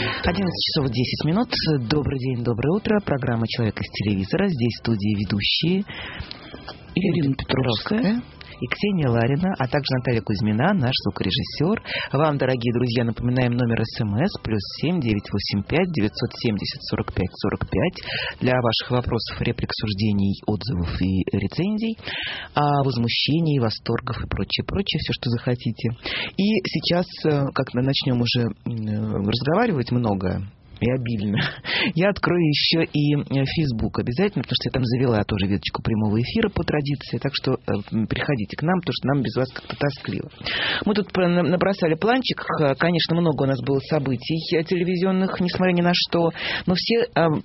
11 часов 10 минут. Добрый день, доброе утро. Программа «Человек из телевизора». Здесь в студии ведущие Ирина Петровская и Ксения Ларина, а также Наталья Кузьмина, наш звукорежиссер. Вам, дорогие друзья, напоминаем номер СМС +7 985 970 45 45 для ваших вопросов, реплик, суждений, отзывов и рецензий, возмущений, восторгов и прочее, все, что захотите. И сейчас, как мы начнем уже разговаривать много и обильно, я открою еще и Facebook обязательно, потому что я там завела тоже веточку прямого эфира по традиции, так что приходите к нам, потому что нам без вас как-то тоскливо. Мы тут набросали планчик, конечно, много у нас было событий телевизионных, несмотря ни на что, но все...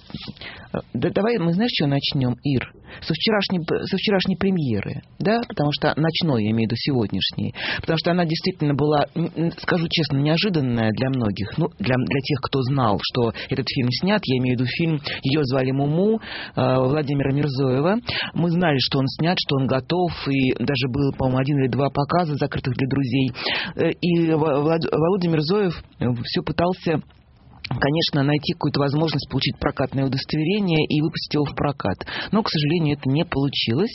давай мы, знаешь, что начнем, Ир? Со вчерашней премьеры, да, потому что ночной, я имею в виду сегодняшней, потому что она действительно была, скажу честно, неожиданная для многих, ну, для тех, кто знал, что этот фильм снят, я имею в виду фильм «Ее звали Муму» Владимира Мирзоева. Мы знали, что он снят, что он готов, и даже было, по-моему, 1 или 2 показа, закрытых для друзей. И Володя Мирзоев все пытался, конечно, найти какую-то возможность получить прокатное удостоверение и выпустить его в прокат. Но, к сожалению, это не получилось.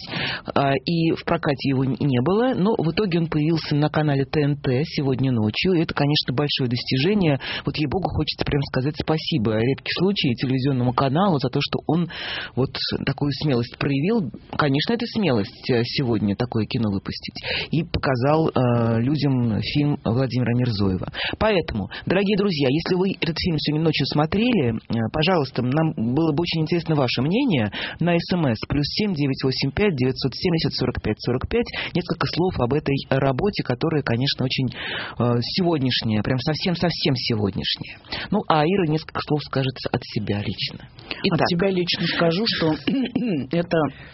И в прокате его не было. Но в итоге он появился на канале ТНТ сегодня ночью. И это, конечно, большое достижение. Вот, ей-богу, хочется прям сказать спасибо. Редкий случай телевизионному каналу за то, что он вот такую смелость проявил. Конечно, это смелость сегодня такое кино выпустить. И показал людям фильм Владимира Мирзоева. Поэтому, дорогие друзья, если вы этот фильм сегодня ночью смотрели, пожалуйста, нам было бы очень интересно ваше мнение на СМС +7 985 970 45 45. Несколько слов об этой работе, которая, конечно, очень сегодняшняя, прям совсем сегодняшняя. Ну, а Ира несколько слов скажет от себя лично. Итак. От себя лично скажу, что это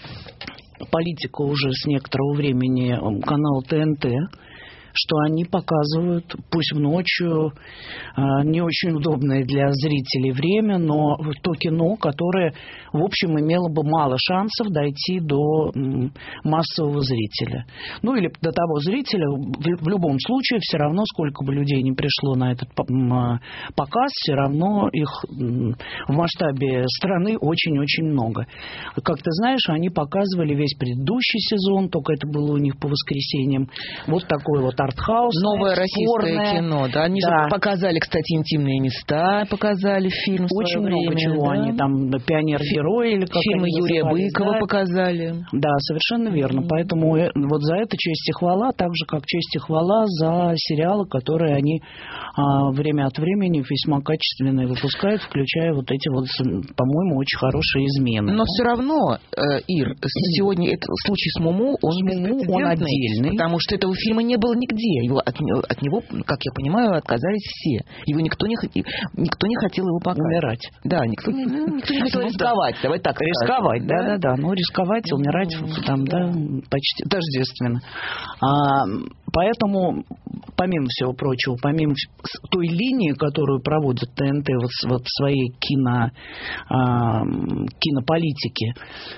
политика уже с некоторого времени канала ТНТ, что они показывают, пусть ночью, не очень удобное для зрителей время, но то кино, которое, в общем, имело бы мало шансов дойти до массового зрителя. Ну, или до того зрителя, в любом случае, все равно, сколько бы людей не пришло на этот показ, все равно их в масштабе страны очень-очень много. Как ты знаешь, они показывали весь предыдущий сезон, только это было у них по воскресеньям. Вот такой вот артхаус. Новое российское кино, да. Они же показали, кстати, интимные места, показали фильм в очень свое много время, чего. да? Они там «Пионер-герой» или как фильмы Юрия Быкова, да, показали. Да, совершенно верно. Поэтому вот за это честь и хвала, так же, как честь и хвала за сериалы, которые они время от времени весьма качественные выпускают, включая вот эти вот, по-моему, очень хорошие «Измены». Но все равно, Ир, сегодня этот случай с Муму, он отдельный, потому что этого фильма не было нигде. От него, как я понимаю, отказались все. Его никто не хотел его показать. Умирать. Да, никто не хотел рисковать. Давай так. Рисковать, да. Ну, рисковать, умирать там, да, почти тождественно. Поэтому, помимо всего прочего, помимо той линии, которую проводит ТНТ вот в своей кинополитике,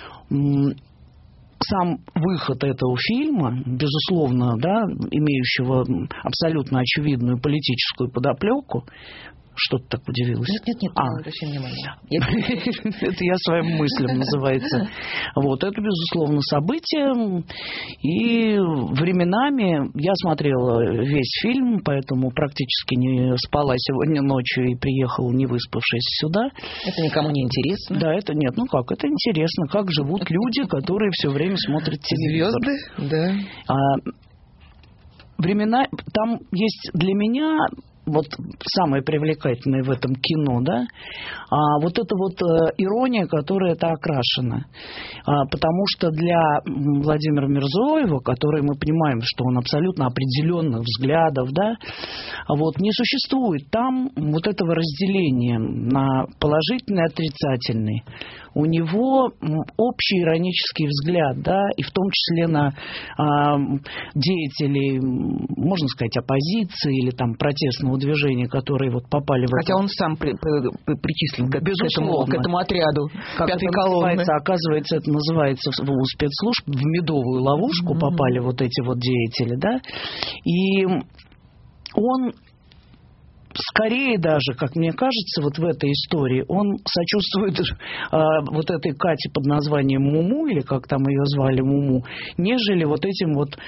сам выход этого фильма, безусловно, да, имеющего абсолютно очевидную политическую подоплеку. Что ты так удивилась? Нет, обращай внимание. Это я своим мыслям, называется. Вот, это, безусловно, событие. И временами я смотрела весь фильм, поэтому практически не спала сегодня ночью и приехала, не выспавшись, сюда. Это никому не интересно? Да, это нет. Ну как, это интересно. Как живут люди, которые все время смотрят телевизор. Звезды? Да. Времена... Там есть для меня... Вот самое привлекательное в этом кино, да, вот эта вот ирония, которая это окрашена. Потому что для Владимира Мирзоева, который мы понимаем, что он абсолютно определенных взглядов, да, вот не существует там вот этого разделения на положительный и отрицательный. У него общий иронический взгляд, да, и в том числе на деятелей, можно сказать, оппозиции или там протестного движения, которые вот попали в Хотя он сам причислен к этому отряду пятой колонны. Оказывается, это называется у спецслужб в медовую ловушку попали вот эти вот деятели, да, и он скорее даже, как мне кажется, вот в этой истории он сочувствует вот этой Кате под названием Муму, или как там ее звали, Муму, нежели вот этим вот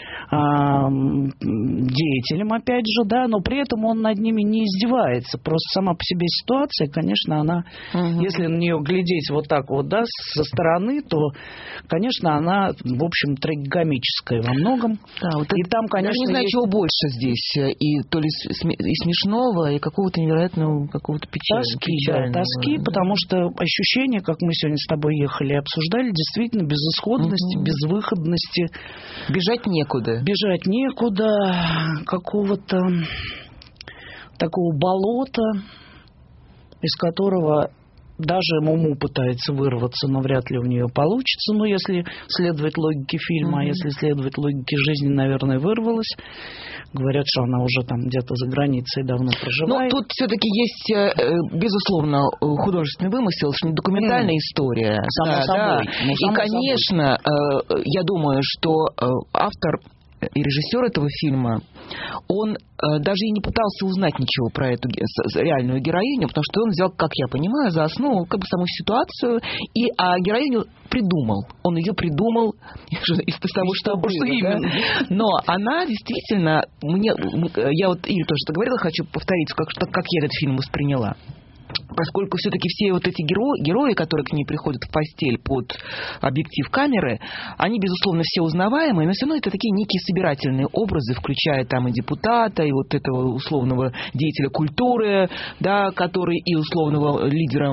деятелям, опять же, да, но при этом он над ними не издевается. Просто сама по себе ситуация, конечно, она, если на нее глядеть вот так вот, да, со стороны, то, конечно, она, в общем, трагикомическая во многом. Да, вот и там, конечно, я не знаю, чего больше здесь, и то ли и смешного, и какого-то невероятного, какого-то печального. Тоски, да. Потому что ощущение, как мы сегодня с тобой ехали и обсуждали, действительно безысходности, безвыходности. Бежать некуда. Бежать некуда, какого-то такого болота, из которого даже Муму пытается вырваться, но вряд ли у нее получится. Но если следовать логике фильма, а если следовать логике жизни, наверное, вырвалась. Говорят, что она уже там где-то за границей давно проживает. Но тут все-таки есть, безусловно, художественный вымысел, документальная история. Само собой. Да. И, конечно, я думаю, что автор и режиссер этого фильма, он даже и не пытался узнать ничего про эту реальную героиню, потому что он взял, как я понимаю, за основу как бы саму ситуацию, а героиню придумал. Он ее придумал из того, что было. Да? Но она действительно, я вот Ире тоже это говорила, хочу повторить, как я этот фильм восприняла. Поскольку все-таки все вот эти герои, которые к ней приходят в постель под объектив камеры, они, безусловно, все узнаваемые, но все равно это такие некие собирательные образы, включая там и депутата, и вот этого условного деятеля культуры, да, который и условного лидера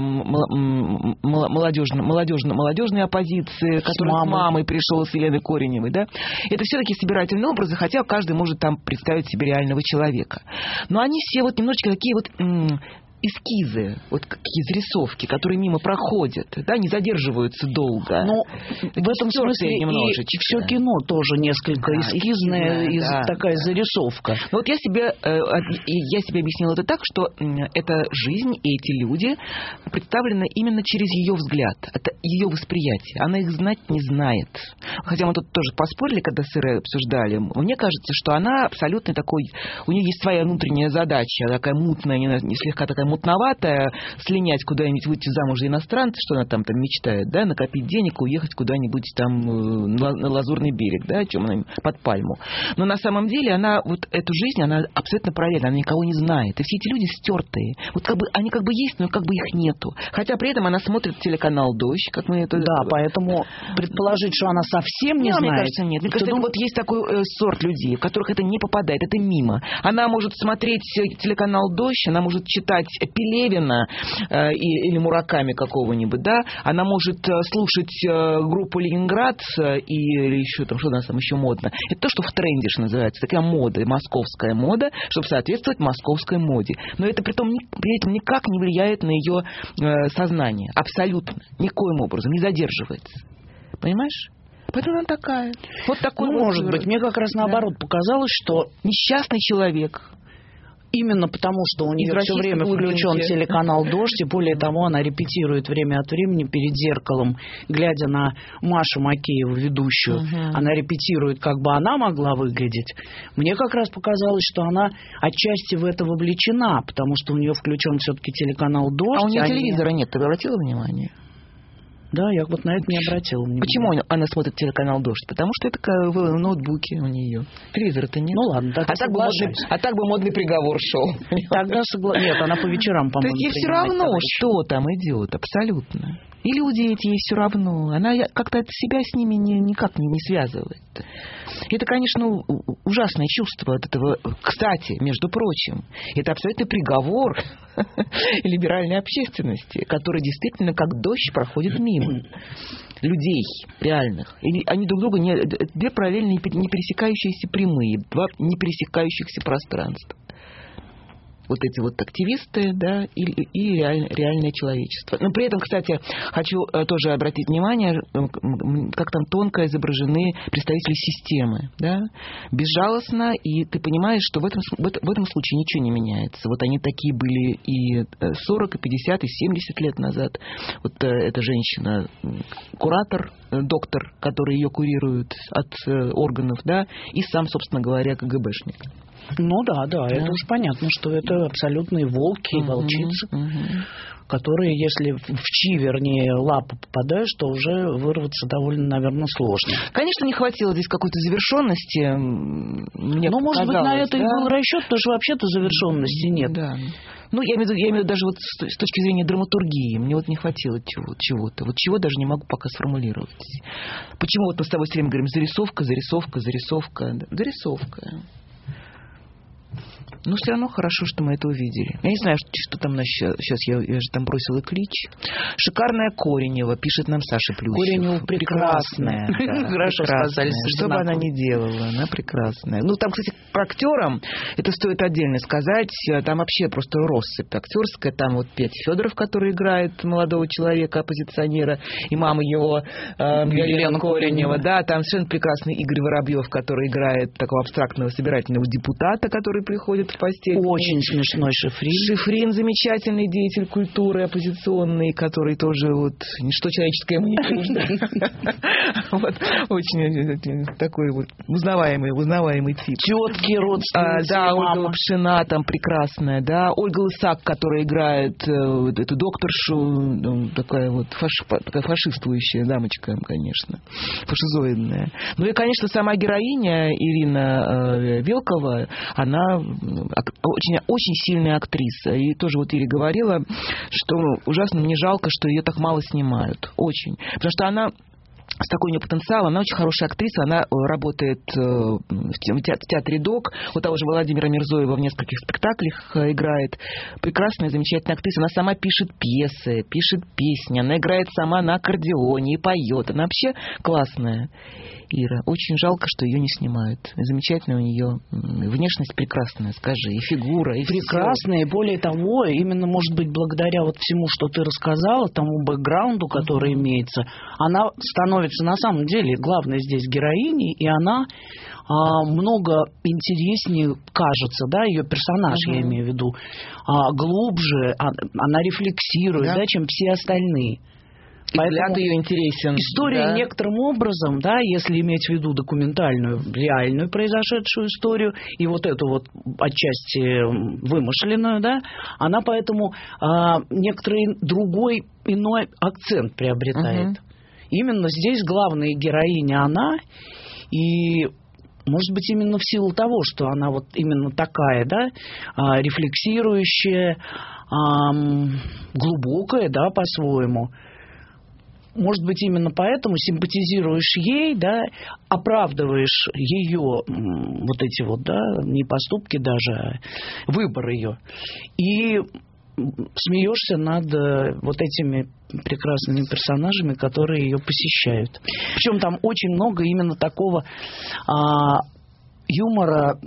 молодежной оппозиции, который с мамой пришел, с Еленой Кореневой, да. Это все такие собирательные образы, хотя каждый может там представить себе реального человека. Но они все вот немножечко такие вот эскизы, вот какие зарисовки, которые мимо проходят, да, не задерживаются долго. Но в этом смысле и все кино тоже несколько эскизное, такая зарисовка. Но вот я себе объяснила это так, что эта жизнь и эти люди представлены именно через ее взгляд, это ее восприятие. Она их знать не знает. Хотя мы тут тоже поспорили, когда с Ирой обсуждали. Мне кажется, что она абсолютно такой, у нее есть своя внутренняя задача, такая мутная, слегка такая мутноватая, слинять куда-нибудь, выйти замуж за иностранца, что она там мечтает, да, накопить денег, уехать куда-нибудь там на Лазурный берег, да, о чем она под пальму. Но на самом деле она вот эту жизнь, она абсолютно параллельна, она никого не знает. И все эти люди стертые. Вот как бы они как бы есть, но как бы их нету. Хотя при этом она смотрит телеканал «Дождь», как мы это... Да, поэтому предположить, что она совсем не знает... Мне кажется, нет. Мне кажется, вот есть такой сорт людей, в которых это не попадает, это мимо. Она может смотреть телеканал «Дождь», она может читать Пелевина или Мураками какого-нибудь, да, она может слушать группу «Ленинград» или еще там, что у нас там еще модно. Это то, что в тренде, что называется, такая мода, московская мода, чтобы соответствовать московской моде. Но это при этом никак не влияет на ее сознание. Абсолютно. Никоим образом. Не задерживается. Понимаешь? Поэтому она такая. Вот такой вот. Может быть. Мне как раз наоборот показалось, что несчастный человек. Именно потому, что у нее все время включен телеканал «Дождь», и более того, она репетирует время от времени перед зеркалом, глядя на Машу Макееву, ведущую. Она репетирует, как бы она могла выглядеть. Мне как раз показалось, что она отчасти в это вовлечена, потому что у нее включен все-таки телеканал «Дождь». А у нее телевизора нет, ты обратила внимание? Да, я вот на это не обратила внимания. Почему она смотрит телеканал «Дождь»? Потому что это в ноутбуке у нее. Телевизора-то нет. Ну ладно, тогда так бы модный приговор шел. Тогда нет, она по вечерам, по-моему, то есть ей все равно, что там идет, абсолютно. И люди эти ей все равно. Она как-то себя с ними никак не связывает. Это, конечно, ужасное чувство от этого. Кстати, между прочим, это абсолютный приговор либеральной общественности, которая действительно как дождь проходит мимо людей реальных. И они друг друга две параллельно не пересекающиеся прямые, два не пересекающихся пространства. Вот эти вот активисты, да, и реальное человечество. Но при этом, кстати, хочу тоже обратить внимание, как там тонко изображены представители системы, да, безжалостно, и ты понимаешь, что в этом случае ничего не меняется. Вот они такие были и 40, и 50, и 70 лет назад. Вот эта женщина, куратор, доктор, который ее курирует от органов, да, и сам, собственно говоря, КГБшник. Ну да, это уж понятно, что это это абсолютные волки и волчицы, которые, если в чьи, вернее, лапы попадаешь, то уже вырваться довольно, наверное, сложно. Конечно, не хватило здесь какой-то завершенности. Мне может быть, на это и был расчет, потому что вообще-то завершенности нет. Да. Ну, я имею в виду даже вот с точки зрения драматургии. Мне вот не хватило чего-то. Вот чего даже не могу пока сформулировать. Почему вот мы с тобой все время говорим зарисовка. Но все равно хорошо, что мы это увидели. Я не знаю, что там сейчас я же там бросила клич. Шикарная Коренева, пишет нам Саша Плющев. Коренева прекрасная. Хорошо сказали. Что бы она ни делала, она прекрасная. Ну, там, кстати, по актерам, это стоит отдельно сказать, там вообще просто россыпь актерская. Там вот Петя Федоров, который играет молодого человека, оппозиционера, и мама его Елена Коренева. Да, там совершенно прекрасный Игорь Воробьев, который играет такого абстрактного собирательного депутата, который приходит в постель. Очень смешной Шифрин. Шифрин замечательный деятель культуры оппозиционный, который тоже вот ничто человеческое ему не чуждо. Очень такой вот узнаваемый тип. Тетки, родственницы, да, Ольга Пшина там прекрасная, да. Ольга Лысак, которая играет эту докторшу, такая вот фашистующая дамочка, конечно, фашизоидная. Ну и, конечно, сама героиня Ирина Велкова, она очень, очень сильная актриса. И тоже вот Ире говорила, что ужасно мне жалко, что ее так мало снимают. Очень. Потому что она с такой у нее потенциалом, она очень хорошая актриса, она работает в театре ДОК, у того же Владимира Мирзоева в нескольких спектаклях играет. Прекрасная, замечательная актриса, она сама пишет пьесы, пишет песни, она играет сама на аккордеоне и поет. Она вообще классная, Ира. Очень жалко, что ее не снимают. Замечательная у нее внешность прекрасная, скажи, и фигура, и прекрасная, все. И более того, именно, может быть, благодаря вот всему, что ты рассказала, тому бэкграунду, который имеется, она становится на самом деле главной здесь героиней, и она много интереснее кажется, да, ее персонаж, я имею в виду, глубже, она рефлексирует, да, чем все остальные. Взгляд ее интересен. История некоторым образом, да, если иметь в виду документальную, реальную произошедшую историю, и вот эту вот отчасти вымышленную, да, она поэтому некоторый другой, иной акцент приобретает. Именно здесь главная героиня она, и может быть, именно в силу того, что она вот именно такая, да, рефлексирующая, глубокая, да, по-своему. Может быть, именно поэтому симпатизируешь ей, да, оправдываешь ее вот эти вот, да, не поступки даже, а выбор ее. И смеешься над вот этими прекрасными персонажами, которые ее посещают. Причем там очень много именно такого юмора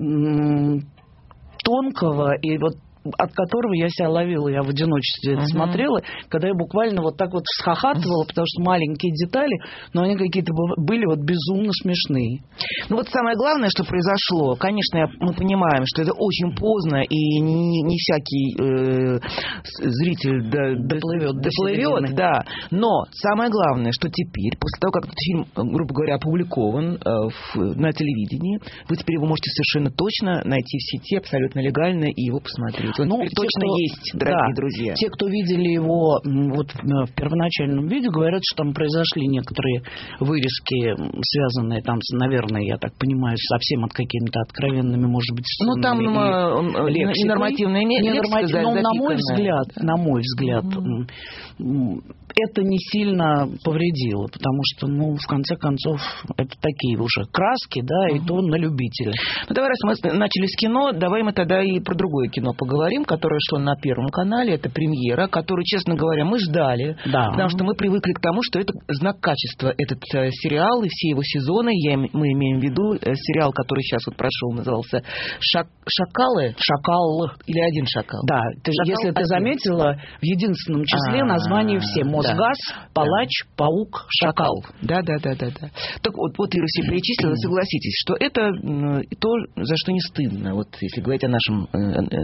тонкого и вот от которого я себя ловила, я в одиночестве это смотрела, когда я буквально вот так вот всхохатывала, потому что маленькие детали, но они какие-то были вот безумно смешные. Ну вот самое главное, что произошло, конечно, мы понимаем, что это очень поздно, и не всякий зритель доплывет, да, но самое главное, что теперь, после того, как этот фильм, грубо говоря, опубликован на телевидении, вы теперь его можете совершенно точно найти в сети, абсолютно легально, и его посмотреть. Он точно есть, дорогие друзья. Те, кто видели его вот в первоначальном виде, говорят, что там произошли некоторые вырезки, связанные там, наверное, я так понимаю, совсем от какими-то откровенными, может быть, ну там ненормативная лексика, но на мой взгляд, это не сильно повредило, потому что, ну, в конце концов, это такие уже краски, да, и то на любителя. Ну, давай, раз мы начали с кино, давай мы тогда и про другое кино поговорим, которое шло на Первом канале, это «Премьера», которую, честно говоря, мы ждали, потому что мы привыкли к тому, что это знак качества, этот сериал и все его сезоны, мы имеем в виду сериал, который сейчас вот прошел, назывался «Шакалы». «Шакал». Или «Один шакал». Да, если ты заметила, в единственном числе названия все: Мосгаз, Палач, Паук, Шакал. Да. Так вот Ира все перечислила, согласитесь, что это то, за что не стыдно, вот если говорить о нашем сериальном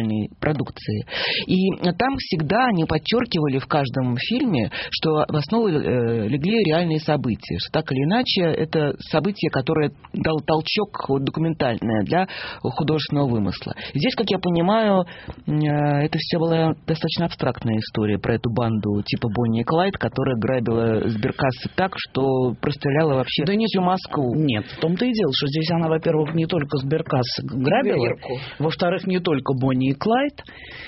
документальной продукции. И там всегда они подчеркивали в каждом фильме, что в основу легли реальные события, что так или иначе это событие, которое дало толчок документальное для художественного вымысла. Здесь, как я понимаю, это все была достаточно абстрактная история про эту банду типа Бонни и Клайд, которая грабила сберкассы так, что простреляла вообще всю Москву. Нет, в том-то и дело, что здесь она, во-первых, не только сберкассы грабила, во-вторых, не только Бонни и Клайд.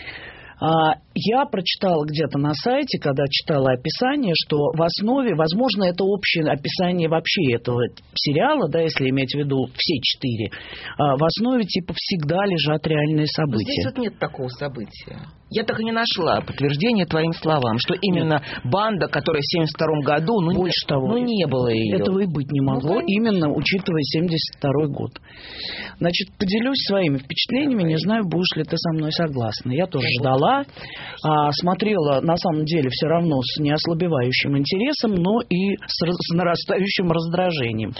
Я прочитала где-то на сайте, когда читала описание, что в основе, возможно, это общее описание вообще этого сериала, да, если иметь в виду все 4, в основе типа всегда лежат реальные события. Здесь вот нет такого события. Я так и не нашла подтверждения твоим словам, что именно банда, которая в 1972 году, больше того, не было ее. Этого и быть не могло, именно учитывая 1972 год. Значит, поделюсь своими впечатлениями, не знаю, будешь ли ты со мной согласна. Я тоже ждала, смотрела, на самом деле, все равно с неослабевающим интересом, но и с нарастающим раздражением.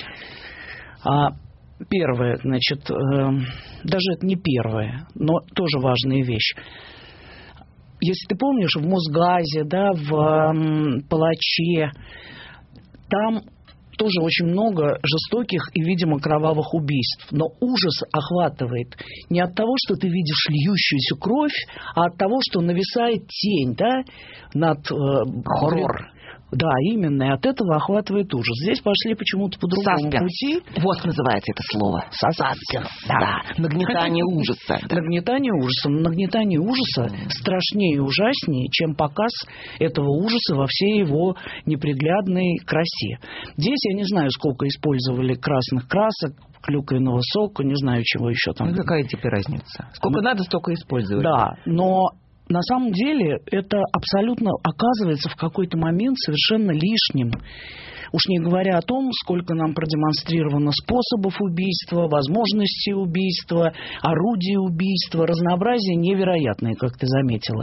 Первое, значит, даже это не первое, но тоже важная вещь. Если ты помнишь, в Мосгазе, да, в Палаче, там тоже очень много жестоких и, видимо, кровавых убийств. Но ужас охватывает не от того, что ты видишь льющуюся кровь, а от того, что нависает тень, да, над... Хоррор. Да, именно, и от этого охватывает ужас. Здесь пошли почему-то по другому пути. Вот называется это слово. Саспенс. Да. Нагнетание ужаса. Нагнетание ужаса. Нагнетание ужаса страшнее и ужаснее, чем показ этого ужаса во всей его неприглядной красе. Здесь я не знаю, сколько использовали красных красок, клюквенного сока, не знаю, чего еще там. Какая теперь разница? Сколько надо, столько использовать. Да, но... На самом деле это абсолютно оказывается в какой-то момент совершенно лишним. Уж не говоря о том, сколько нам продемонстрировано способов убийства, возможностей убийства, орудий убийства, разнообразие невероятное, как ты заметила.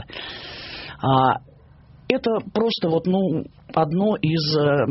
Это просто одно из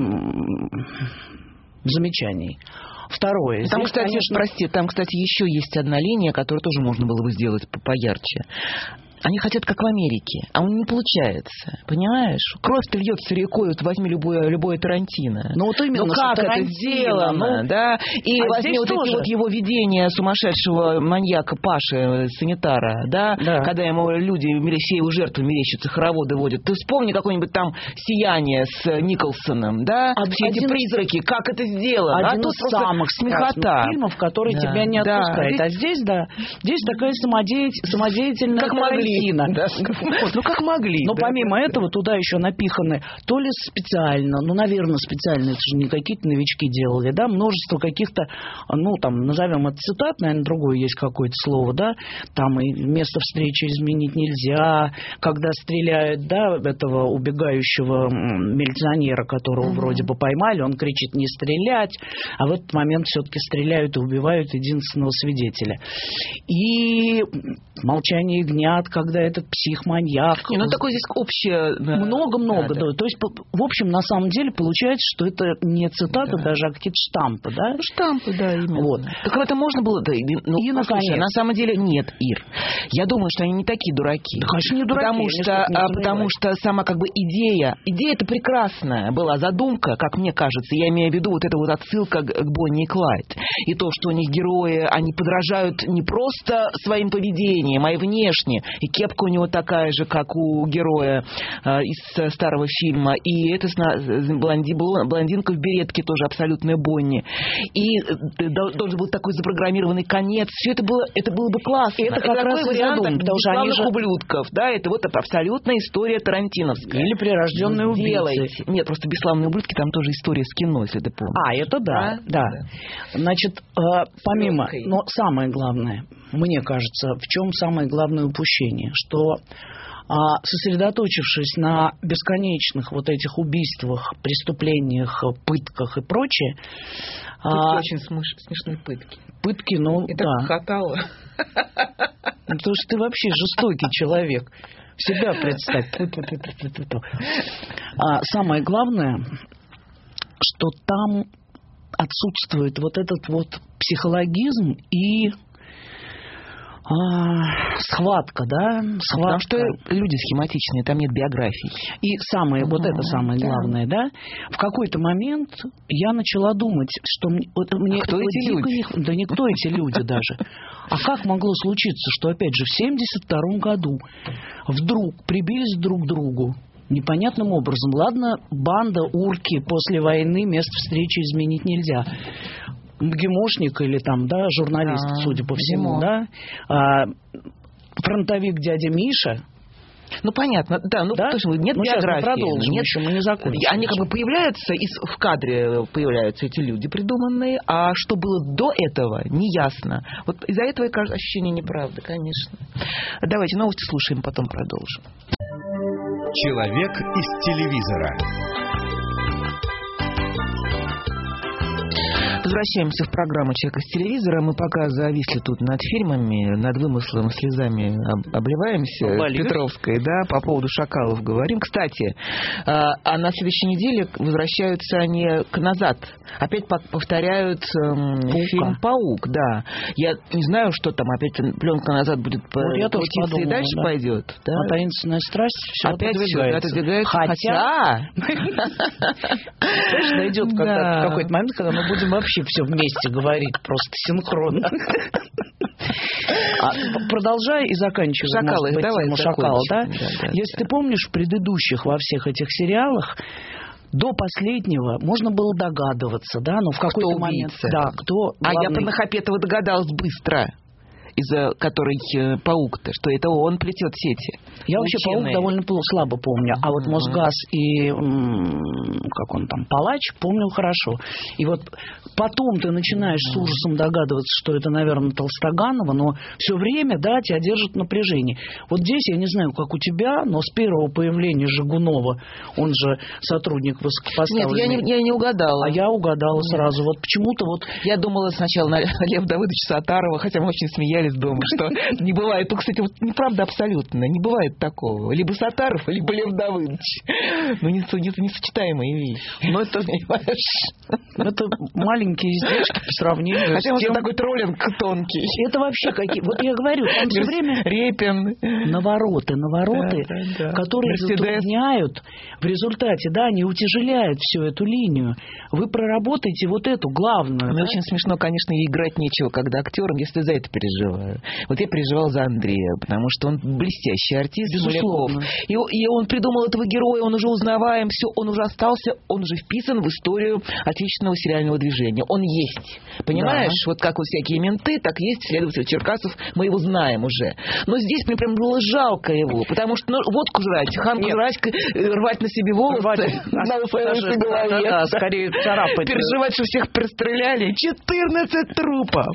замечаний. Второе. Там, кстати, конечно... там, кстати, еще есть одна линия, которую тоже можно было бы сделать поярче. Они хотят, как в Америке, а он не получается, понимаешь? Кровь-то льется рекой, вот возьми любое Тарантино. Ну вот именно, как это сделано, да? И возьми вот эти вот его видения сумасшедшего маньяка Паши, санитара, да? Когда ему люди, все его жертвы мерещатся, хороводы водят. Ты вспомни какое-нибудь там «Сияние» с Николсоном, да? Все эти призраки, как это сделано? Один из самых смехота фильмов, который тебя не отпускает. А здесь такая самодеятельная как могли. Да. Ну, как могли. Но помимо этого туда еще напиханы то ли специально, наверное, специально, это же не какие-то новички делали, да, множество каких-то, назовем это цитат, наверное, другое есть какое-то слово, да, там и место встречи изменить нельзя, когда стреляют, да, этого убегающего милиционера, которого вроде бы поймали, он кричит не стрелять, а в этот момент все-таки стреляют и убивают единственного свидетеля. И «Молчание ягнят», когда этот псих-маньяк. Такое здесь общее... Много-много, да. То есть, в общем, на самом деле получается, что это не цитата даже, а какие-то штампы, да? Штампы, да, именно. Вот. Так это можно было... Да, и наконец. На самом деле нет, Ир. Я думаю, что они не такие дураки. Да, конечно, не дураки. Потому что сама как бы идея-то прекрасная была, задумка, как мне кажется. Я имею в виду вот эта вот отсылка к Бонни и Клайд. И то, что у них герои, они подражают не просто своим поведением, а и внешне. И кепка у него такая же, как у героя из старого фильма. И эта блондинка в беретке тоже абсолютная Бонни. И должен был такой запрограммированный конец. Все это было бы классно. Это как раз вариант бесславных ублюдков. Да, это вот абсолютная история тарантиновская. Или прирожденные убийцы. Нет, просто бесславные ублюдки, там тоже история с кино, если ты помнишь. Это да. Значит, помимо... Но самое главное, мне кажется, в чем самое главное упущение, что сосредоточившись на бесконечных вот этих убийствах, преступлениях, пытках и прочее... очень смешные пытки. Пытки, это хохотало. Потому что ты вообще жестокий человек. Себя представь. Самое главное, что там отсутствует вот этот вот психологизм и Схватка, да? Потому что люди схематичные, там нет биографий. И самое, вот это самое главное, да? В какой-то момент я начала думать, что мне кто эти люди? Да никто эти люди даже. А как могло случиться, что, опять же, в 1972 году вдруг прибились друг к другу непонятным образом? Ладно, банда, урки, после войны место встречи изменить нельзя. МГИМОшник или там, да, журналист, судя по всему, да, фронтовик дядя Миша. Ну, понятно, да, да? Потому что нет биографии. Продолжим, нет, еще мы не закончили. Они как бы появляются, в кадре появляются эти люди придуманные, а что было до этого, неясно. Вот из-за этого, кажется, ощущение неправды, конечно. Давайте новости слушаем, потом продолжим. Человек из телевизора. Возвращаемся в программу «Человек из телевизора». Мы пока зависли тут над фильмами, над вымыслом, слезами обливаемся. С Петровской, да, по поводу шакалов говорим. Кстати, а на следующей неделе возвращаются они назад. Опять повторяют фильм «Паук», да. Я не знаю, что там, опять пленка назад будет крутиться и дальше пойдет. Да? А «Таинственная страсть» все опять отодвигается. Хотя... Знаешь, дойдет какой-то момент, когда мы будем вообще все вместе говорить, просто синхронно. Продолжай и заканчивай. Шакалы, давай «Шакал», да? Если ты помнишь, в предыдущих во всех этих сериалах до последнего можно было догадываться, да, но в какой-то момент... Да, кто главный... я по Нахапетову догадалась быстро, из-за которой паук-то, что это он плетет сети. Я вообще паук довольно слабо помню, а вот Мосгаз и как он там, Палач, помнил хорошо. И вот потом ты начинаешь с ужасом догадываться, что это, наверное, Толстоганова, но все время, да, тебя держит в напряжении. Вот здесь, я не знаю, как у тебя, но с первого появления Жигунова, он же сотрудник высокопоставленный. Нет, я не угадала. А я угадала сразу. Вот почему-то вот... Я думала сначала на Лев Давыдовича Саттарова, хотя мы очень смеялись дома, что не бывает. Ну, кстати, вот неправда абсолютно. Не бывает такого. Либо Саттаров, либо Лев Давыдович. Ну, несочетаемые вещи. Ну, это маленькие издержки по сравнению хотя с тем... такой троллинг тонкий. Это вообще какие... Вот я говорю, там все время... Репин. Навороты, да. которые затрудняют. В результате, да, они утяжеляют всю эту линию. Вы проработаете вот эту главную. Мне очень смешно, конечно, и играть нечего, когда актером, если за это переживаю. Вот я переживал за Андрея, потому что он блестящий артист. Безусловно. И он придумал этого героя, он уже узнаваем, все, он уже остался, он уже вписан в историю отечественного сериального движения. Он есть. Понимаешь? Да. Вот как вот всякие менты, так есть следователь Черкасов, мы его знаем уже. Но здесь мне прям было жалко его, потому что водку жрать, ханку жрать, рвать на себе волосы, на лысой голове. Да, скорее царапать. Переживать, что всех пристреляли. 14 трупов!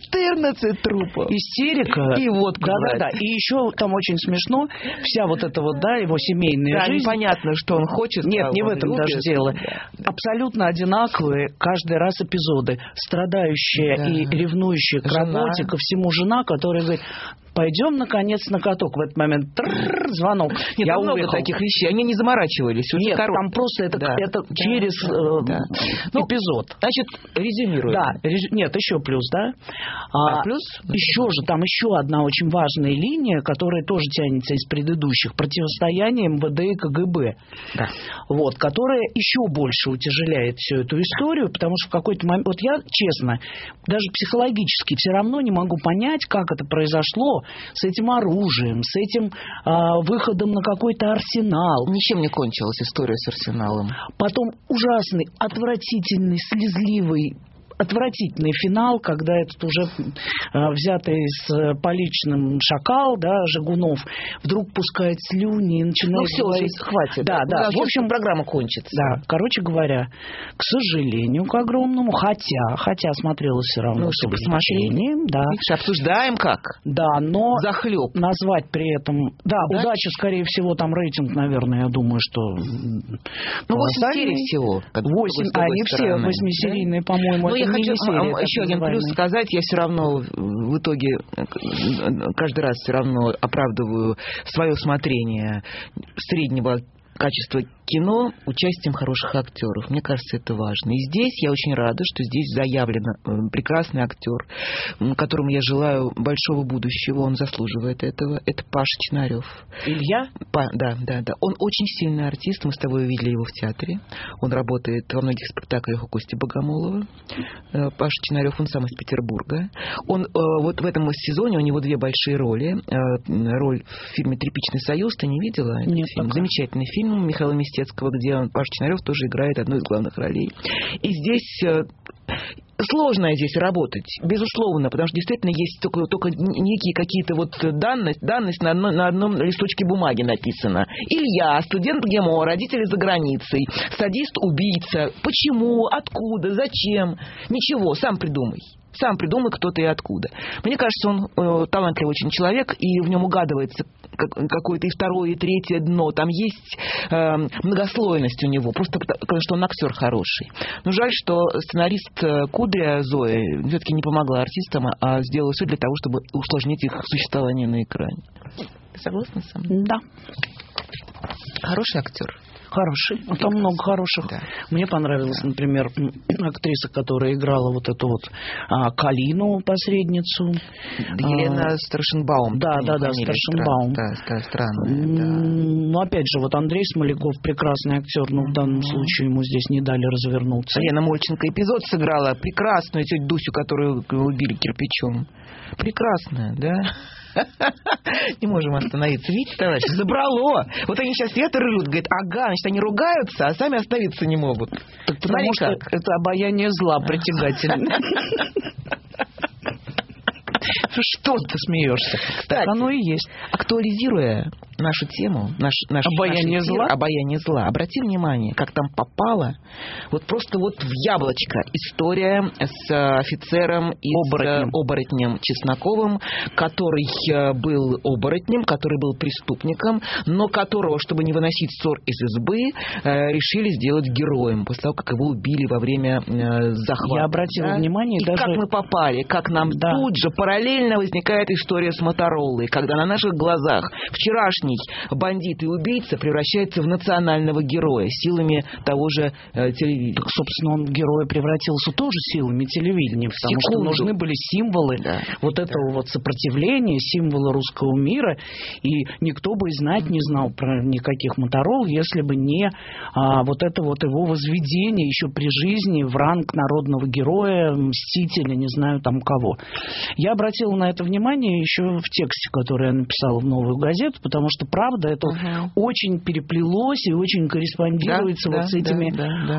14 трупов! Истерика. И водку жрать. Да. И еще там очень смешно, вся вот эта вот, да, его семейная жизнь. Непонятно, что он хочет. Нет, не в этом даже дело. Абсолютно одинаковые каждый раз эпизоды. Страдающая и ревнующая к работе, ко всему жена, которая говорит: пойдем, наконец, на каток. В этот момент звонок. Нет, я много таких вещей. Они не заморачивались. Нет, там просто это через эпизод. Значит, резюмируем. Да, нет, еще плюс, да? Плюс? Еще же, там еще одна очень важная линия, которая тоже тянется из предыдущих. Противостояние МВД и КГБ. Да. Вот, которая еще больше утяжеляет всю эту историю, потому что в какой-то момент... Вот я, честно, даже психологически все равно не могу понять, как это произошло с этим оружием, с этим выходом на какой-то арсенал. Ничем не кончилась история с арсеналом. Потом ужасный, отвратительный, слезливый, отвратительный финал, когда этот уже взятый с поличным шакал, да, Жигунов, вдруг пускает слюни и начинает говорить... хватит. Да. В общем, программа кончится. Да, короче говоря, к сожалению, к огромному, хотя смотрелось все равно с восхищением, да. Видишь, обсуждаем как. Да, но захлеб. Назвать при этом... Да, удача, скорее всего, там рейтинг, наверное, я думаю, что... 8 серий всего. 8, они все 8-серийные, по-моему. Я хочу еще один плюс сказать. Я все равно в итоге каждый раз все равно оправдываю свое усмотрение среднего качества кино участием хороших актеров. Мне кажется, это важно. И здесь я очень рада, что здесь заявлен прекрасный актер, которому я желаю большого будущего. Он заслуживает этого. Это Паша Чинарев. Илья? Да. Он очень сильный артист. Мы с тобой увидели его в театре. Он работает во многих спектаклях у Кости Богомолова. Паша Чинарев, он сам из Петербурга. Он вот в этом сезоне у него две большие роли. Роль в фильме «Тряпичный союз». Ты не видела этот фильм? Замечательный фильм Михаила Мистецкого, где Паша Чинарев тоже играет одну из главных ролей. И здесь сложно здесь работать, безусловно, потому что действительно есть только некие какие-то вот данность на одном листочке бумаги написано. Илья, студент ГИМО, родители за границей, садист, убийца. Почему? Откуда? Зачем? Ничего, сам придумай. Сам придумай, кто ты и откуда. Мне кажется, он талантливый очень человек, и в нем угадывается какое-то и второе, и третье дно. Там есть многослойность у него, просто потому что он актер хороший. Но жаль, что сценарист Кудря Зоя все-таки не помогла артистам, а сделала все для того, чтобы усложнить их существование на экране. Ты согласна со мной? Да. Хороший актер. Хороший. Там много хороших. Да. Мне понравилась, например, актриса, которая играла вот эту вот Калину, посредницу. Елена Страшенбаум. Да, Страшенбаум. Странная. Ну, опять же, вот Андрей Смоляков прекрасный актер, но в данном случае ему здесь не дали развернуться. Лена Мольченко эпизод сыграла прекрасную тетю Дусю, которую убили кирпичом. Прекрасная, да? Не можем остановиться. Видите, товарищи, забрало. Вот они сейчас ветер рвут, говорят, ага, значит, они ругаются, а сами остановиться не могут. Так потому что это обаяние зла притягательно. Что ты смеешься? Так оно и есть. Актуализируя нашу тему, наш обаяние зла, обрати внимание, как там попало вот просто вот в яблочко история с офицером и оборотнем Чесноковым, который был оборотнем, который был преступником, но которого, чтобы не выносить ссор из избы, решили сделать героем после того, как его убили во время захвата. Я обратила внимание, и даже как мы попали, как нам тут же параллельно возникает история с Моторолой, когда на наших глазах вчерашний бандит и убийца превращается в национального героя силами того же телевидения. Так, собственно, он героя превратился тоже силами телевидения, потому что нужны были символы этого вот сопротивления, символы русского мира, и никто бы и знать не знал про никаких Моторол, если бы не вот это вот его возведение еще при жизни в ранг народного героя, мстителя, не знаю там кого. Я обратила на это внимание еще в тексте, который я написала в «Новую газету», потому что, правда, это очень переплелось и очень корреспондируется с этими...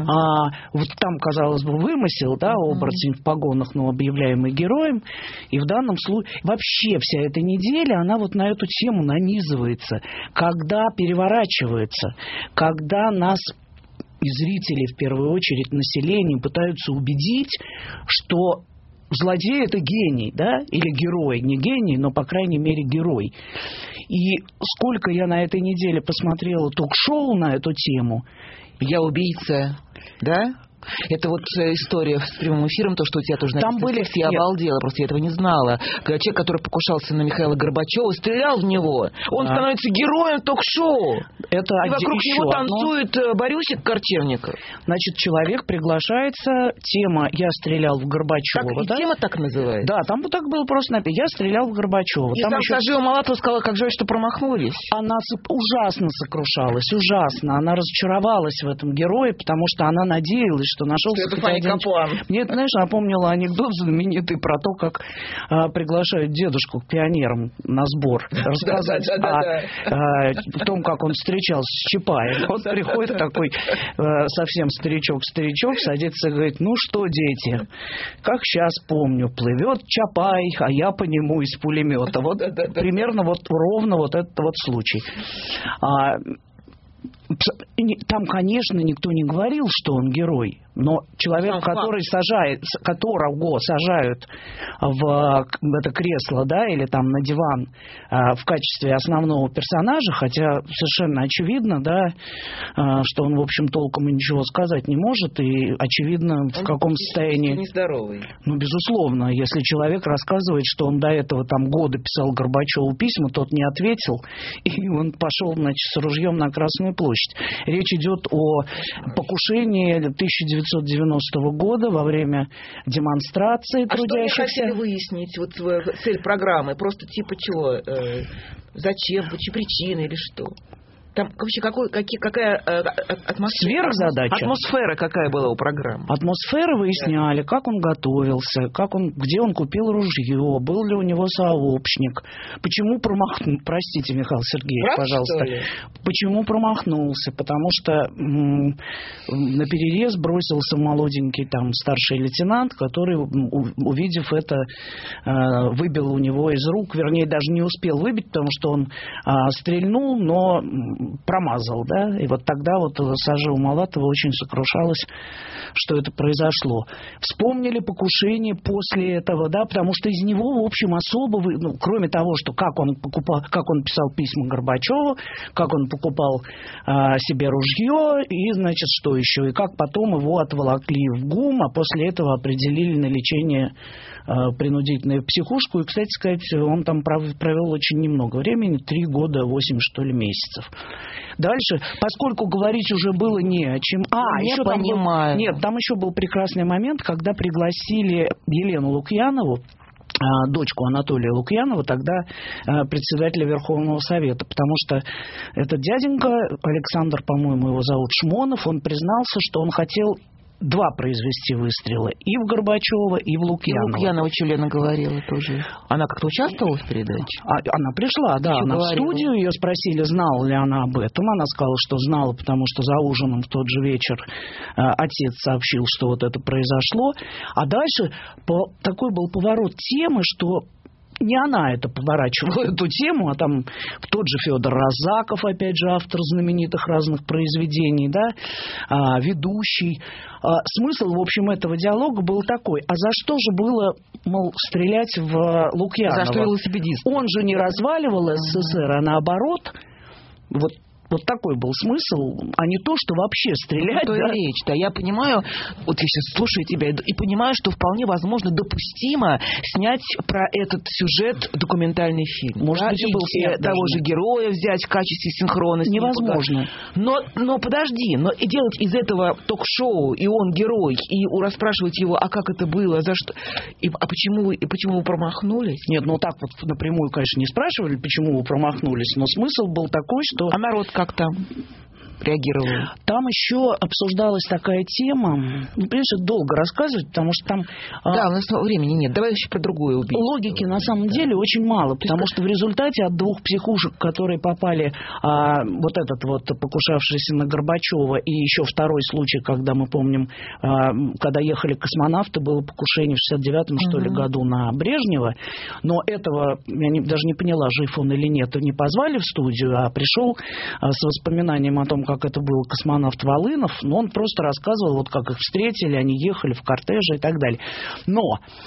вот там, казалось бы, вымысел, оборотень в погонах, но объявляемый героем. И в данном случае вообще вся эта неделя, она вот на эту тему нанизывается. Когда переворачивается, когда нас... и зрители, в первую очередь, население пытаются убедить, что злодей — это гений, или герой. Не гений, но, по крайней мере, герой. И сколько я на этой неделе посмотрела ток-шоу на эту тему. «Я убийца», да? Это вот история с прямым эфиром, то, что у тебя тоже написано. Я обалдела, просто я этого не знала. Когда человек, который покушался на Михаила Горбачева, стрелял в него, он становится героем ток-шоу. И вокруг него танцует Борюсик Корчевников. Значит, человек приглашается, тема «Я стрелял в Горбачева». Тема так называется? Да, там вот так было просто написано «Я стрелял в Горбачева». И там сам Сажива Малатова сказала, как жаль, что промахнулись. Она ужасно сокрушалась, ужасно. Она разочаровалась в этом герое, потому что она надеялась, что нашелся хоть один... Мне это, знаешь, напомнило анекдот знаменитый про то, как приглашают дедушку к пионерам на сбор. Рассказать о том, как он встречался с Чапаевым. Вот приходит такой совсем старичок, садится и говорит: ну что, дети, как сейчас помню, плывет Чапай, а я по нему из пулемета. Вот примерно вот ровно вот этот вот случай. Там, конечно, никто не говорил, что он герой. Но человек, которого сажают в это кресло, да, или там на диван в качестве основного персонажа, хотя совершенно очевидно, да, что он, в общем, толком и ничего сказать не может, и очевидно, в каком состоянии... Нездоровый. Ну, безусловно, если человек рассказывает, что он до этого там года писал Горбачеву письма, тот не ответил, и он пошел, значит, с ружьем на Красную площадь. Речь идет о покушении 1990 года во время демонстрации трудящихся. А что вы хотели выяснить? Вот цель программы? Просто типа чего? Зачем? Причины или что? Там вообще какая атмосфера? Сверхзадача. Атмосфера какая была у программы? Атмосфера выясняли, как он готовился, где он купил ружье, был ли у него сообщник, почему промахнулся. Простите, Михаил Сергеевич, Правда, пожалуйста. Почему промахнулся? Потому что на перерез бросился молоденький там старший лейтенант, который, увидев это, выбил у него из рук, вернее, даже не успел выбить, потому что он стрельнул, но промазал, да, и вот тогда вот Сажа Умалатова очень сокрушалась, что это произошло. Вспомнили покушение после этого, да, потому что из него, в общем, особо, кроме того, что как он писал письма Горбачеву, как он покупал себе ружье, и, значит, что еще, и как потом его отволокли в ГУМ, а после этого определили на лечение принудительную психушку, и, кстати сказать, он там провел очень немного времени, 3 года, 8, что ли, месяцев. Дальше, поскольку говорить уже было не о чем... Там еще был прекрасный момент, когда пригласили Елену Лукьянову, дочку Анатолия Лукьянова, тогда председателя Верховного Совета, потому что этот дяденька, Александр, по-моему, его зовут, Шмонов, он признался, что он хотел 2 произвести выстрела и в Горбачева, и в Лукьянова. И Лукьянова, что Лена говорила тоже. Она как-то участвовала в передаче? Она пришла, да, она в студию, ее спросили, знала ли она об этом. Она сказала, что знала, потому что за ужином в тот же вечер отец сообщил, что вот это произошло. А дальше такой был поворот темы, что не она это поворачивала, эту тему, а там тот же Федор Розаков, опять же, автор знаменитых разных произведений, да, ведущий. Смысл, в общем, этого диалога был такой: а за что же было, мол, стрелять в Лукьянова? За что велосипедист? Он же не разваливал СССР, а наоборот. Вот такой был смысл, а не то, что вообще стрелять. Ну, да? Речь-то. Я понимаю, вот я сейчас слушаю тебя и понимаю, что вполне возможно допустимо снять про этот сюжет документальный фильм. Может быть, и был снят того же героя взять в качестве синхрона. Невозможно. Но подожди, но и делать из этого ток-шоу, и он герой, и расспрашивать его, а как это было, за что, а почему вы промахнулись? Нет, так вот напрямую, конечно, не спрашивали, почему вы промахнулись, но смысл был такой, что... А народ как там реагировал? Там еще обсуждалась такая тема. Понимаешь, это долго рассказывать, потому что там... Да, у нас времени нет. Давай еще про другое убить. Логики на самом деле очень мало, потому что в результате от 2 психушек, которые попали, вот этот вот покушавшийся на Горбачева, и еще второй случай, когда мы помним, когда ехали космонавты, было покушение в 69-м, что ли, году на Брежнева, но этого, я даже не поняла, жив он или нет, не позвали в студию, а пришел с воспоминанием о том, как это был космонавт Волынов, но он просто рассказывал, вот как их встретили, они ехали в кортеже и так далее. Но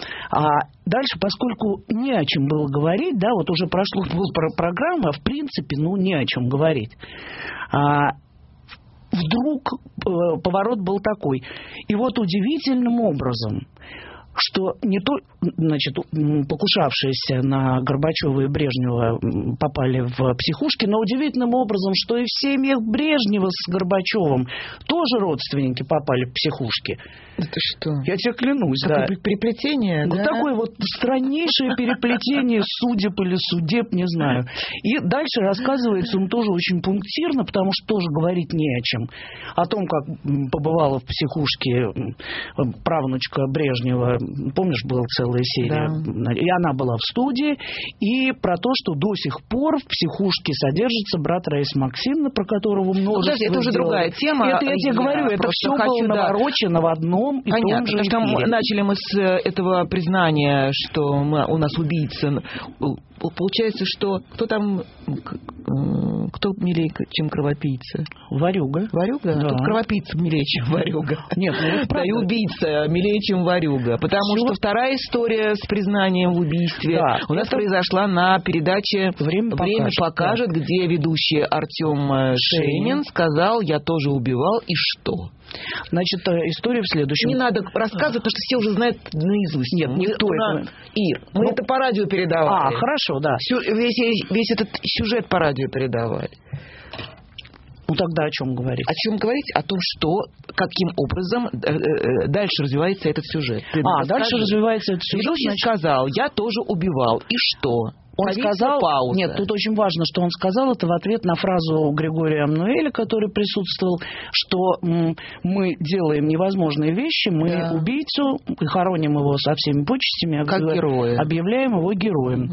дальше, поскольку не о чем было говорить, да, вот уже прошло программа, в принципе, не о чем говорить. Вдруг поворот был такой. И вот удивительным образом, что не то, значит, покушавшиеся на Горбачева и Брежнева попали в психушки, но удивительным образом, что и в семьях Брежнева с Горбачевым тоже родственники попали в психушки. Это что? Я тебе клянусь, такое да. Переплетение, да? Такое вот страннейшее переплетение судеб или судеб, не знаю. И дальше рассказывается он тоже очень пунктирно, потому что тоже говорить не о чем. О том, как побывала в психушке правнучка Брежнева, помнишь, была целая серия, да. И она была в студии, и про то, что до сих пор в психушке содержится брат Раисы Максимовны, про которого множество. Это уже другая тема. Это я тебе говорю, это все было наворочено в одном и том же эфире. Начали мы с этого признания, что у нас убийца получается, что кто там, кто милее, чем кровопийца? Варюга. Варюга? Да. Тут кровопийца милее, чем варюга. Нет, да и убийца милее, чем варюга. Потому что вторая история с признанием в убийстве у нас произошла на передаче «Время покажет», где ведущий Артем Шейнин сказал: «Я тоже убивал, и что?» Значит, история в следующем. Не надо рассказывать, потому что все уже знают наизусть. Нет, никто это... Ир, мы это по радио передавали. Хорошо, да. Весь этот сюжет по радио передавали. Ну тогда о чем говорить? О чем говорить? О том, что, каким образом дальше развивается этот сюжет. Дальше развивается этот сюжет. Ведущий сказал: «Я тоже убивал, и что?» Он сказал, пауза. Нет, тут очень важно, что он сказал это в ответ на фразу Григория Амнуэля, который присутствовал, что мы делаем невозможные вещи, мы убийцу и хороним его со всеми почестями, как героя. Объявляем его героем.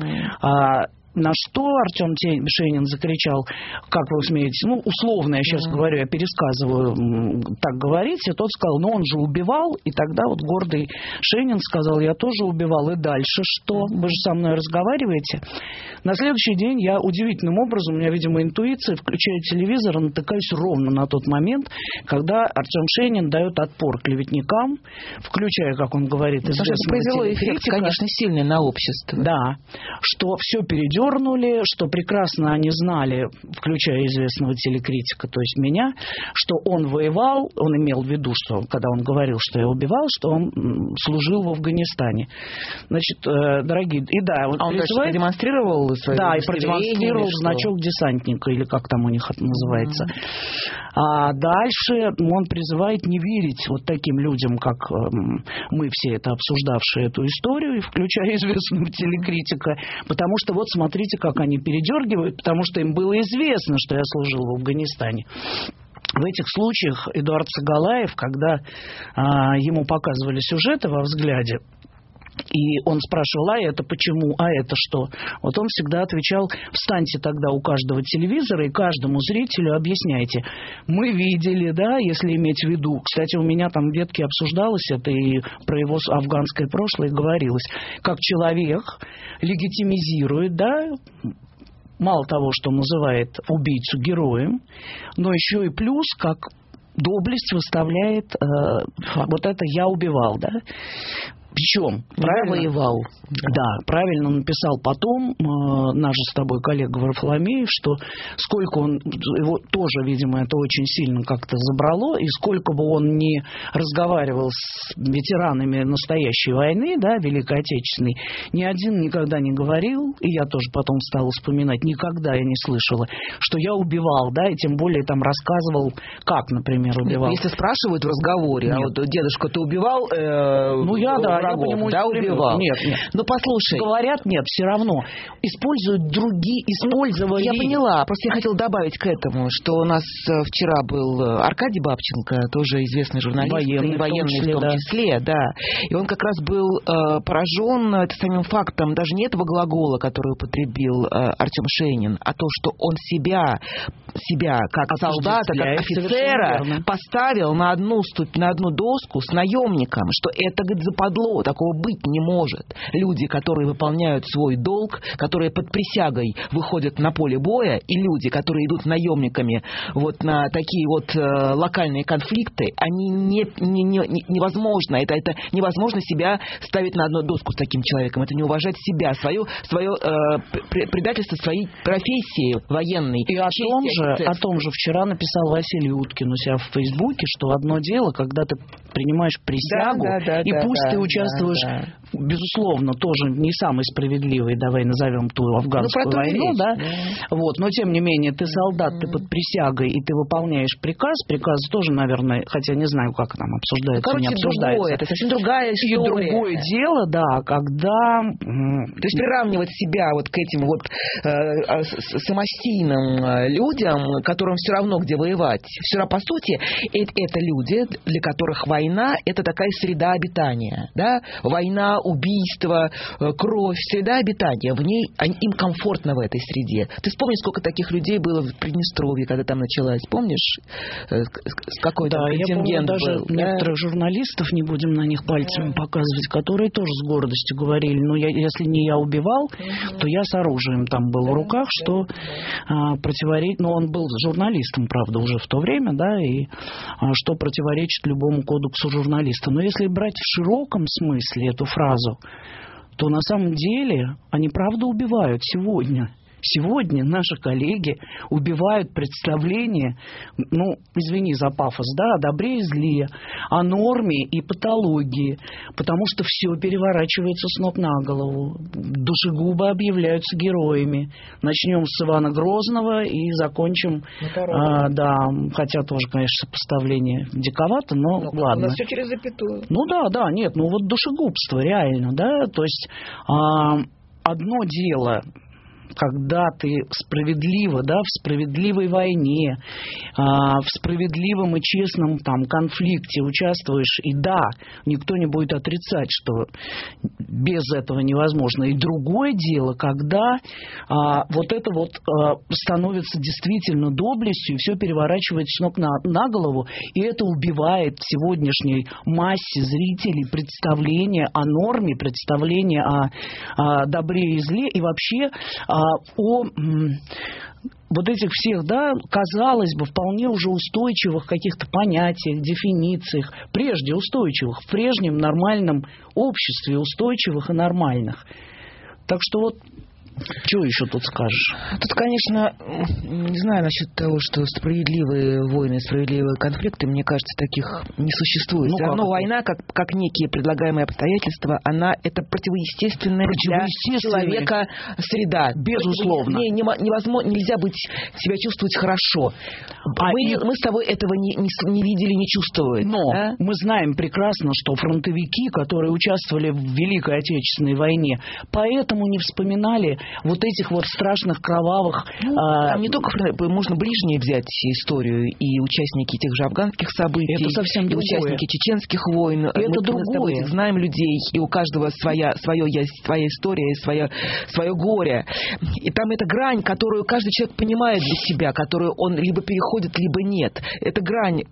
На что Артем Шейнин закричал: как вы смеете, условно я сейчас говорю, я пересказываю, так говорите. Тот сказал: он же убивал. И тогда вот гордый Шейнин сказал: я тоже убивал. И дальше что? Вы же со мной разговариваете. На следующий день я удивительным образом, у меня, видимо, интуиция, включаю телевизор и натыкаюсь ровно на тот момент, когда Артем Шейнин дает отпор клеветникам, включая, как он говорит, известного произвело эффект, конечно, сильный на общество. Да, что все передернули, что прекрасно они знали, включая известного телекритика, то есть меня, что он воевал, он имел в виду, что когда он говорил, что я убивал, что он служил в Афганистане. Значит, дорогие, и да, он призывает... демонстрировал свои и продемонстрировал значок десантника, или как там у них это называется. А дальше он призывает не верить вот таким людям, как мы все это обсуждавшие эту историю, и включая известного телекритика, потому что вот смотрите, как они передергивают, потому что им было известно, что я служил в Афганистане. В этих случаях Эдуард Сагалаев, когда ему показывали сюжеты во «Взгляде», и он спрашивал: а это почему, а это что? Вот он всегда отвечал: встаньте тогда у каждого телевизора и каждому зрителю объясняйте. Мы видели, да, если иметь в виду. Кстати, у меня там в ветке обсуждалось это, и про его афганское прошлое говорилось. Как человек легитимизирует, да, мало того, что называет убийцу героем, но еще и плюс, как доблесть выставляет вот это «я убивал», да. Причем, правильно воевал. Да, правильно написал потом наш с тобой коллега Варфоломеев, что сколько он, его тоже, видимо, это очень сильно как-то забрало, и сколько бы он ни разговаривал с ветеранами настоящей войны, да, Великой Отечественной, ни один никогда не говорил, и я тоже потом стала вспоминать, никогда я не слышала, что я убивал, да, и тем более там рассказывал, как, например, убивал. Если спрашивают в разговоре: нет. А вот, дедушка, ты убивал? Я, да, врагов, я по нему да, убивал. Нет. Ну, послушай. Говорят, нет, все равно. Использовали. Я поняла. Просто я хотела добавить к этому, что у нас вчера был Аркадий Бабченко, тоже известный журналист, военный в том числе, да. И он как раз был поражен самим фактом, даже не этого глагола, который употребил Артем Шейнин, а то, что он себя как солдата, как офицера поставил на одну доску с наемником, что это, говорит, западло, такого быть не может. Люди, которые выполняют свой долг, которые под присягой выходят на поле боя, и люди, которые идут наемниками вот на такие вот локальные конфликты, они невозможно. Это невозможно себя ставить на одну доску с таким человеком. Это не уважать себя, свое предательство своей профессии военной. И о том же вчера написал Василий Уткин у себя в Фейсбуке, что одно дело, когда ты принимаешь присягу, и пусть ты участвуешь, безусловно, тоже не самый справедливый, давай назовем ту афганскую войну, да? Вот, но тем не менее, ты солдат, ты под присягой, и ты выполняешь приказ тоже, наверное, хотя не знаю, как там обсуждается, не обсуждается. Это совсем другая история. И другое дело, да, когда... То есть приравнивать себя вот к этим вот самостийным людям, которым все равно где воевать. Все равно, по сути, это люди, для которых война — это такая среда обитания, да? Война убийства, кровь, среда обитания. В ней им комфортно в этой среде. Ты вспомни, сколько таких людей было в Приднестровье, когда там началась. Помнишь, какой там контингент был? Даже некоторых журналистов, не будем на них пальцами показывать, которые тоже с гордостью говорили, если не я убивал, то я с оружием там был в руках, что противоречит, он был журналистом, правда, уже в то время, да, и что противоречит любому кодексу журналиста. Но если брать в широком смысле эту фразу, то на самом деле они правда убивают сегодня. Сегодня наши коллеги убивают представление, извини за пафос, да, о добре и зле, о норме и патологии, потому что все переворачивается с ног на голову. Душегубы объявляются героями. Начнем с Ивана Грозного и закончим, хотя тоже, конечно, сопоставление диковато, но ладно. У нас все через запятую. Вот душегубство реально, да, то есть одно дело, когда ты справедливо, да, в справедливой войне, в справедливом и честном там конфликте участвуешь, и да, никто не будет отрицать, что без этого невозможно. И другое дело, когда вот это вот становится действительно доблестью, и все переворачивается с ног на голову, и это убивает в сегодняшней массе зрителей представление о норме, представление о добре и зле, и вообще о вот этих всех, да, казалось бы, вполне уже устойчивых каких-то понятиях, дефинициях, прежде устойчивых, в прежнем нормальном обществе устойчивых и нормальных. Так что вот, что еще тут скажешь? Тут, конечно, не знаю насчет того, что справедливые войны, справедливые конфликты, мне кажется, таких не существует. Все равно война, как некие предлагаемые обстоятельства, она это противоестественная для человека среда. Безусловно. В ней невозможно, нельзя себя чувствовать хорошо. Мы с тобой этого не видели, не чувствовали. Но мы знаем прекрасно, что фронтовики, которые участвовали в Великой Отечественной войне, поэтому не вспоминали вот этих вот страшных кровавых... Там не только можно ближнее взять историю, и участники тех же афганских событий, это совсем другое. И участники чеченских войн. Это другое. Мы знаем людей, и у каждого своя история, свое горе. И там эта грань, которую каждый человек понимает для себя, которую он либо переходит, либо нет. Это грань...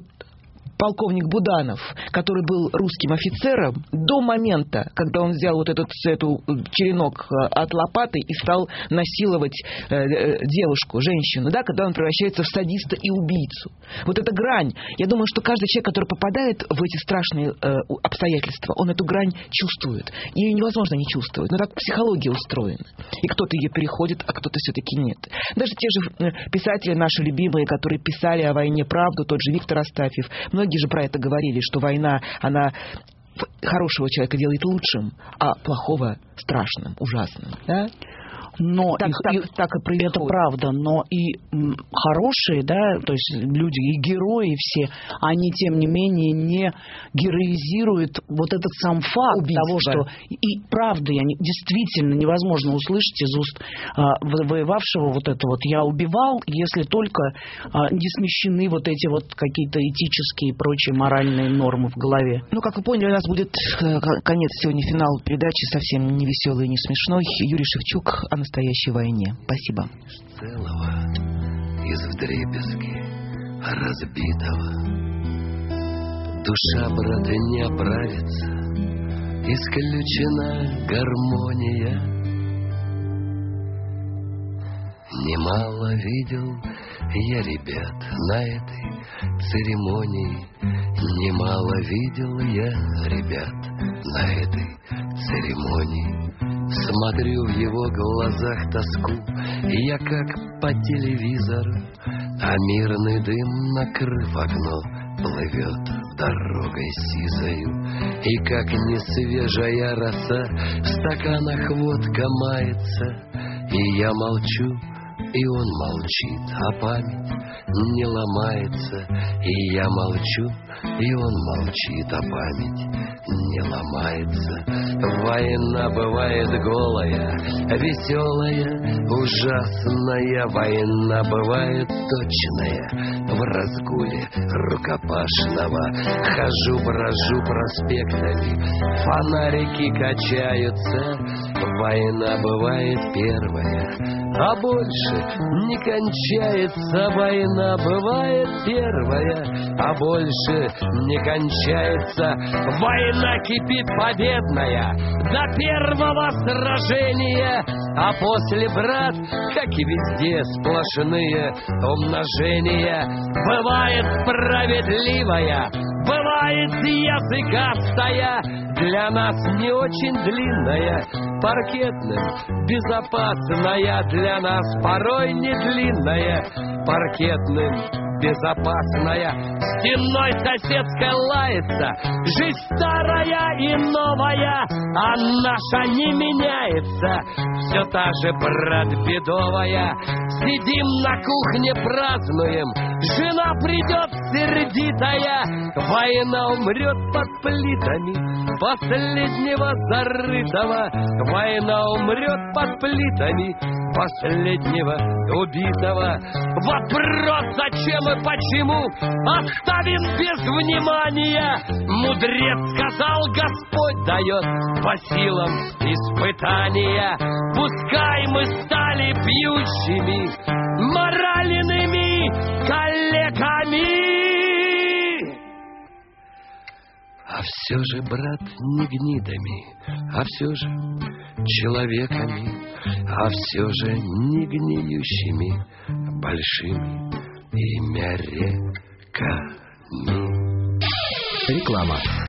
полковник Буданов, который был русским офицером, до момента, когда он взял вот эту черенок от лопаты и стал насиловать девушку, женщину, да, когда он превращается в садиста и убийцу. Вот эта грань. Я думаю, что каждый человек, который попадает в эти страшные обстоятельства, он эту грань чувствует. Ее невозможно не чувствовать. Но так психология устроена. И кто-то ее переходит, а кто-то все-таки нет. Даже те же писатели наши любимые, которые писали о войне правду, тот же Виктор Астафьев, многие же про это говорили, что война, она хорошего человека делает лучшим, а плохого страшным, ужасным. Да? Но так и происходит. Это правда, но и хорошие, да, то есть люди, и герои все, они, тем не менее, не героизируют вот этот сам факт убийства. Того, что... И правда, действительно невозможно услышать из уст воевавшего вот это вот «я убивал», если только не смещены вот эти вот какие-то этические и прочие моральные нормы в голове. Как вы поняли, у нас будет конец сегодня, финал передачи, совсем не веселый и не смешной. Юрий Шевчук о настоящей войне. Спасибо. Целого из вдребезги разбитого душа, брат, не оправится, исключена гармония. Немало видел я ребят на этой церемонии, немало видел я ребят на этой церемонии. Смотрю в его глазах тоску, я как по телевизору, а мирный дым, накрыв окно, плывет дорогой сизою. И как несвежая роса в стаканах водка мается, и я молчу, и он молчит, а память не ломается. И я молчу, и он молчит, а память не ломается. Война бывает голая, веселая, ужасная. Война бывает точная, в разгуле рукопашного. Хожу, брожу проспектами, фонарики качаются. Война бывает первая, а больше не кончается. Война бывает первая, а больше не кончается. Война кипит победная до первого сражения, а после, брат, как и везде, сплошные умножения. Бывает справедливая, бывает языкастая, для нас не очень длинная, паркетным безопасная. Для нас порой не длинная, паркетным безопасная. Стеной соседская лается, жизнь старая и новая, а наша не меняется, все та же, брат, бедовая. Сидим на кухне, празднуем, жена придет сердитая. Война умрет под плитами последнего зарытого. Война умрет под плитами последнего убитого. Вопрос, зачем и почему, оставим без внимания. Мудрец сказал, Господь дает по силам испытания. Пускай мы стали пьющими, моральными калеками, а все же, брат, не гнидами, а все же человеками, а все же не гниющими большими имя реками. Реклама.